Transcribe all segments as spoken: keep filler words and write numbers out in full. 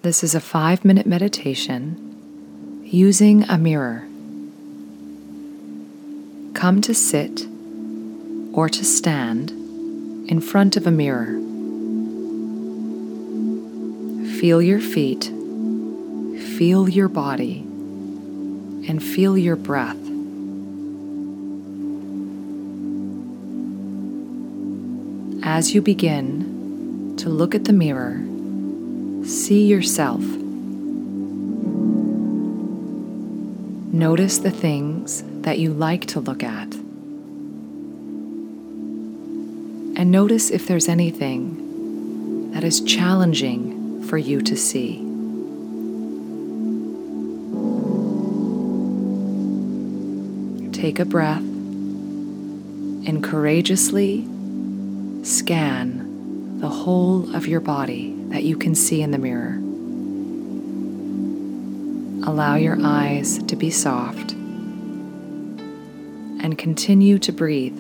This is a five-minute meditation using a mirror. Come to sit or to stand in front of a mirror. Feel your feet, feel your body, and feel your breath. As you begin to look at the mirror, see yourself. Notice the things that you like to look at. And notice if there's anything that is challenging for you to see. Take a breath and courageously scan the whole of your body that you can see in the mirror. Allow your eyes to be soft and continue to breathe.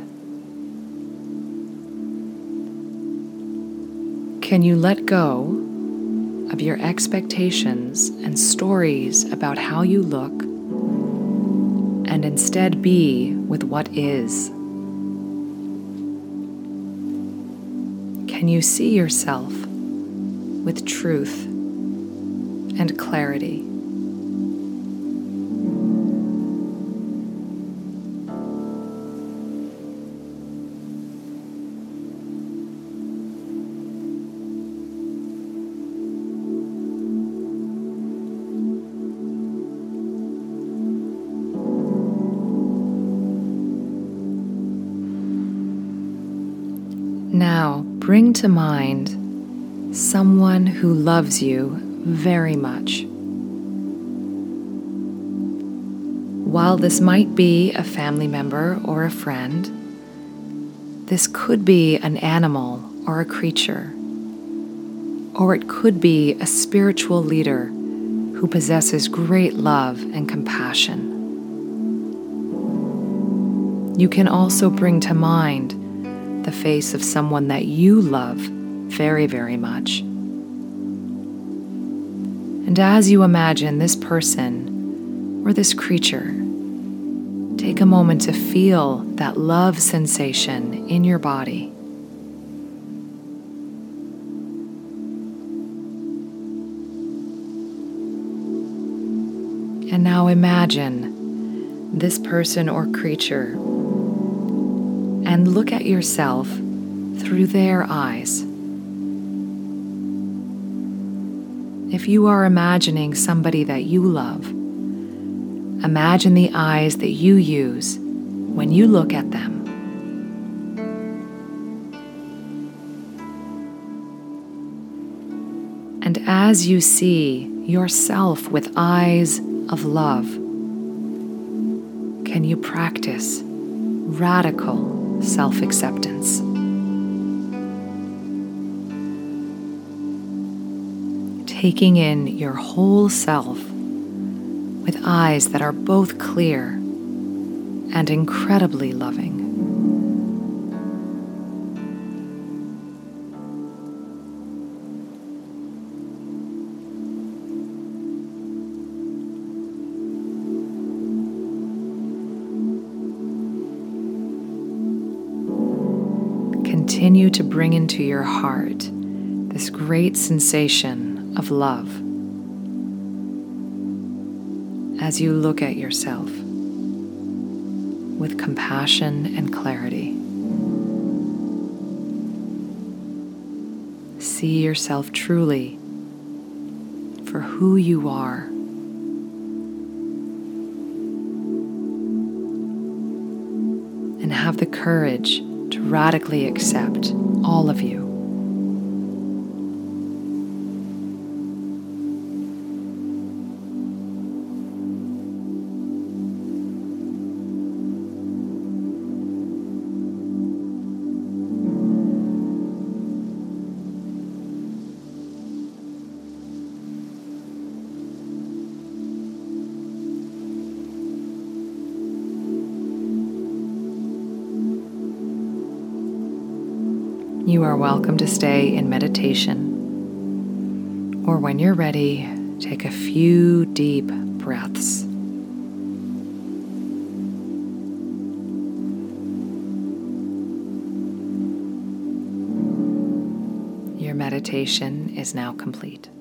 Can you let go of your expectations and stories about how you look and instead be with what is? Can you see yourself with truth and clarity? Now, bring to mind someone who loves you very much. While this might be a family member or a friend, this could be an animal or a creature, or it could be a spiritual leader who possesses great love and compassion. You can also bring to mind the face of someone that you love very, very much. And as you imagine this person or this creature, take a moment to feel that love sensation in your body. And now imagine this person or creature and look at yourself through their eyes. If you are imagining somebody that you love, imagine the eyes that you use when you look at them. And as you see yourself with eyes of love, can you practice radical self-acceptance? Taking in your whole self with eyes that are both clear and incredibly loving. Continue to bring into your heart this great sensation of love as you look at yourself with compassion and clarity. See yourself truly for who you are. And have the courage to radically accept all of you. You are welcome to stay in meditation Or when you're ready, take a few deep breaths. Your meditation is now complete.